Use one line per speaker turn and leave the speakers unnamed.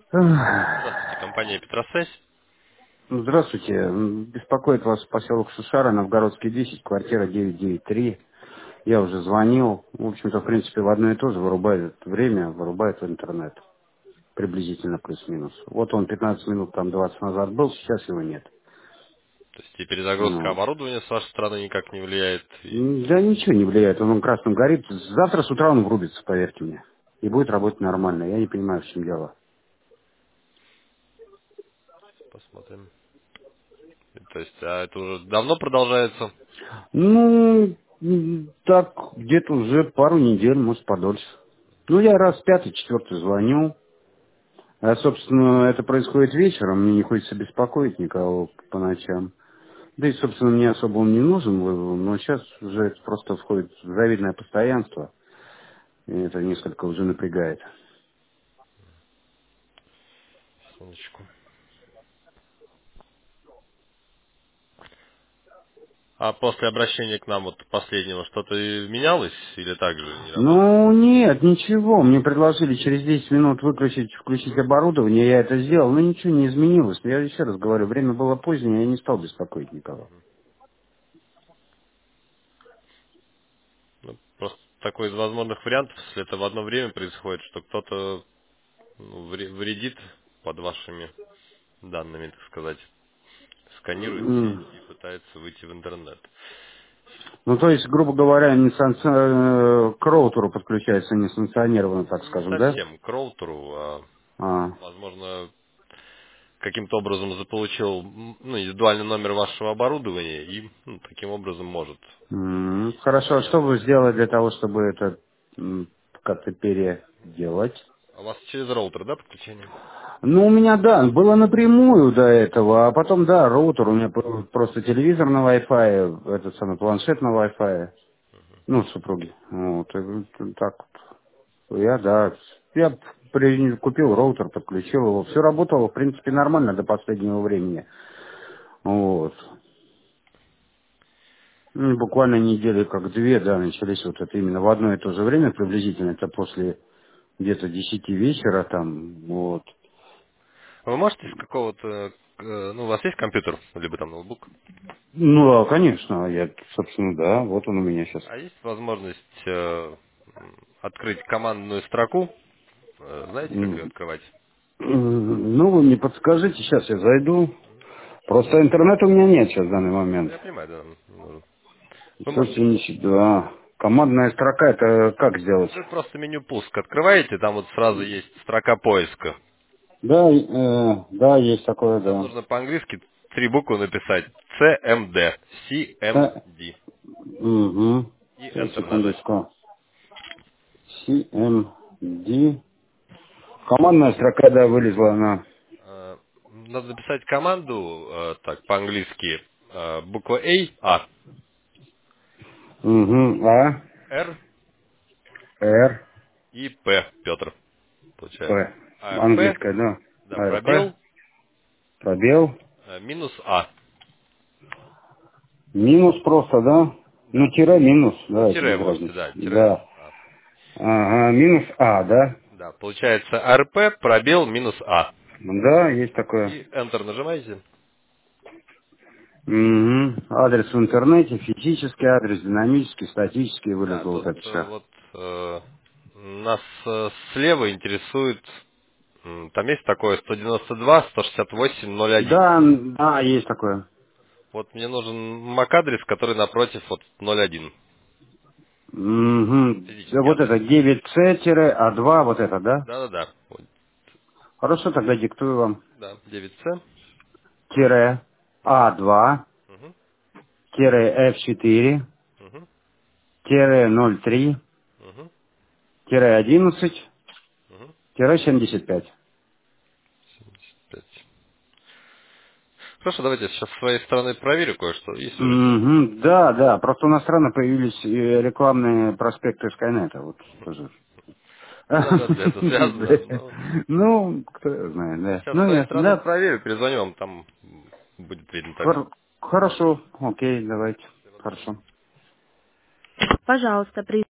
Здравствуйте, компания Петросвязь.
Здравствуйте. Беспокоит вас поселок Сушара, Новгородский 10, квартира 993. Я уже звонил. В общем-то, в принципе, в одно и то же вырубает время, вырубает интернет. Приблизительно плюс-минус. Вот он 15 минут, там 20 назад был, сейчас его нет.
То есть и перезагрузка
Ну,
оборудования с вашей стороны никак не влияет. И
да ничего не влияет, он красным горит. Завтра с утра он врубится, поверьте мне. И будет работать нормально. Я не понимаю, в чем дело.
посмотрим. То есть, а это уже давно продолжается?
Ну, так, где-то уже пару недель, может, подольше. Ну, я раз пятый, четвертый звоню. А, собственно, это происходит вечером, мне не хочется беспокоить никого по ночам. Да и, собственно, мне особо он не нужен, но сейчас уже это просто входит в завидное постоянство, и это несколько уже напрягает.
Секундочку. А после обращения к нам вот последнего что-то менялось или так же не работает?
Ну, нет, ничего, мне предложили через 10 минут выключить, включить
Мгм.
оборудование, я это сделал, но ничего не изменилось. Я еще раз говорю, время было позднее, я не стал беспокоить никого.
Ну, просто такой из возможных вариантов, если это в одно время происходит, что кто-то вредит под вашими данными, так сказать, сканирует
М.
сеть и пытается выйти в интернет.
Ну, то есть, грубо говоря, к роутеру подключается несанкционированно, так
Не
скажем, да?
совсем к роутеру, а
А.
возможно, каким-то образом заполучил индивидуальный номер вашего оборудования и таким образом может
Хорошо, а что
влиять.
вы сделали для того, чтобы это как-то переделать?
А у вас через роутер, да, подключение?
Ну, у меня, да, было напрямую до этого, а потом, да, роутер, у меня просто телевизор на Wi-Fi, этот самый планшет на Wi-Fi, ну, супруги. Вот, и так вот. Я купил роутер, подключил его, все работало, в принципе, нормально до последнего времени. Вот. Буквально недели как две, да, начались вот это именно в одно и то же время, приблизительно, это после где-то 10 вечера там, вот.
Вы можете с какого-то, у вас есть компьютер, либо там ноутбук?
Ну, да, конечно, собственно, да, вот он у меня сейчас.
А есть возможность открыть командную строку? Знаете, как ее открывать?
Ну, вы мне подскажите, сейчас я зайду. Просто интернета у меня нет сейчас в данный
Ну,
момент.
я понимаю, да. Вы
Слушайте,
можете.
да. Командная строка, это как сделать?
Вы просто меню пуск открываете, там вот сразу есть строка поиска.
Да, да, есть такое,
Там
да.
нужно по-английски три буквы написать. CMD.
Ц-
CMD.
Угу.
И
Сейчас,
Enter нажать.
секундочку. CMD. Командная строка, да, вылезла она.
Надо написать команду, так, по-английски, буква A,
Угу. А,
R
Р,
и P, Петр, получается.
П.
ARP,
Английская, да.
да,
АРП.
пробел,
Пробел.
минус А.
Минус просто, да? Ну,
Да.
тире минус,
Ну,
да, это
тире
без
можете,
разницы.
да, тире
Да.
А.
Ага, минус А, да?
Да, получается ARP, пробел, минус А.
Да, есть такое.
И Enter нажимаете.
Угу. Адрес в интернете, физический адрес, динамический, статический,
Да,
вылезло вот
тут
это все.
вот нас слева интересует, там есть такое 192, 168, 01.
Да, да, есть такое.
Вот мне нужен MAC-адрес, который напротив вот 01.
Угу.
Физический
Вот
адрес.
это 9C-А2, вот это, да?
Да-да-да. Вот,
Хорошо, тогда диктую вам.
да, 9C.
Тире А2,
Угу,
тире F4,
угу,
тире 03,
угу,
тире 11,
угу.
тире 75.
75. Хорошо, давайте я сейчас с своей стороны проверю кое-что и свяжусь.
Мгм. Да, да, просто у нас странно появились рекламные проспекты Скайнета, вот тоже.
Ну, навряд ли это связано,
Да.
но
Ну, кто знает, да.
сейчас с
Ну,
своей
ясно,
стороны
да.
проверю, перезвоню вам, там будет видно тогда.
Хорошо, окей, давайте.
Всего доброго.
Хорошо. Пожалуйста,